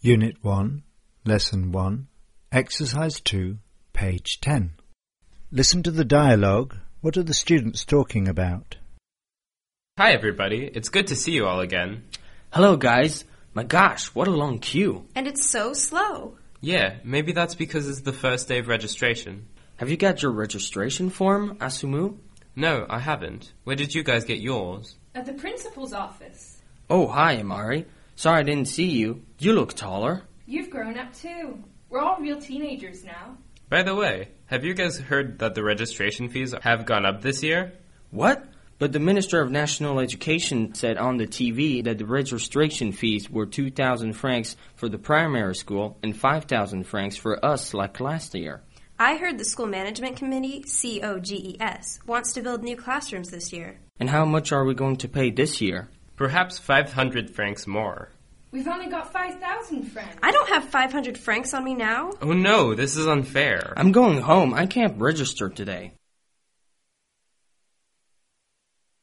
Unit 1, Lesson 1, Exercise 2, page 10. Listen to the dialogue. What are the students talking about? Hi everybody, it's good to see you all again. Hello guys. My gosh, what a long queue. And it's so slow. Yeah, maybe that's because it's the first day of registration. Have you got your registration form, Asumu? No, I haven't. Where did you guys get yours? At the principal's office. Oh, hi, Amari. Sorry I didn't see you. You look taller. You've grown up too. We're all real teenagers now. By the way, have you guys heard that the registration fees have gone up this year? What? But the Minister of National Education said on the TV that the registration fees were 2,000 francs for the primary school and 5,000 francs for us like last year. I heard the School Management Committee, COGES, wants to build new classrooms this year. And how much are we going to pay this year? Perhaps 500 francs more. We've only got 5,000 francs. I don't have 500 francs on me now. Oh no, this is unfair. I'm going home. I can't register today.